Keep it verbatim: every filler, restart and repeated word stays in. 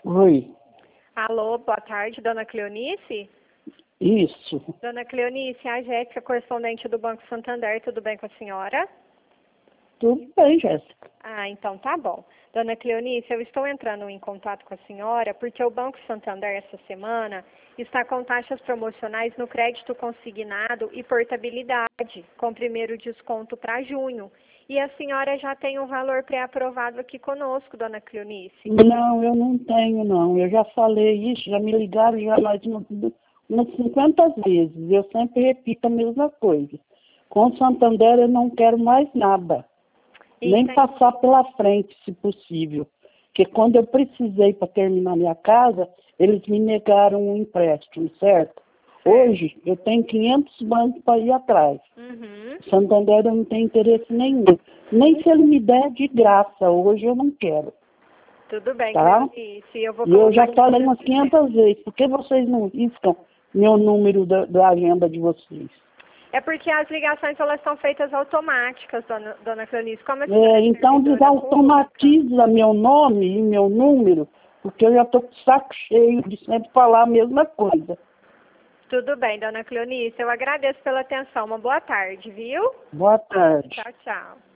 Oi, Alô, boa tarde, dona Cleonice? isso. Dona Cleonice, a Jéssica, correspondente do Banco Santander, tudo bem com a senhora? Tudo bem, Jéssica. Ah, então tá bom. Dona Cleonice, eu estou entrando em contato com a senhora porque o Banco Santander, essa semana, está com taxas promocionais no crédito consignado e portabilidade, com primeiro desconto para junho. E a senhora já tem um valor pré-aprovado aqui conosco, dona Cleonice. Não, eu não tenho, não. Eu já falei isso, já me ligaram já mais umas, umas cinquenta vezes. Eu sempre repito a mesma coisa. Com o Santander eu não quero mais nada. Nem Entendi. passar pela frente, se possível. Porque quando eu precisei para terminar minha casa, eles me negaram um empréstimo, certo? Hoje eu tenho quinhentos bancos para ir atrás. Uhum. Santander eu não tenho interesse nenhum. Nem se ele me der de graça, hoje eu não quero. Tudo bem, Tá? Cleonice, eu vou E eu já colocar falei aqui. umas quinhentas vezes, por que vocês não riscam meu número da, da agenda de vocês? É porque as ligações elas são feitas automáticas, dona, dona Cleonice. Como a senhora É, é então servidora pública, desautomatiza meu nome e meu número, porque eu já estou com o saco cheio de sempre falar a mesma coisa. tudo bem, dona Cleonice. Eu agradeço pela atenção. Uma boa tarde, viu? Boa tarde. Tchau, tchau.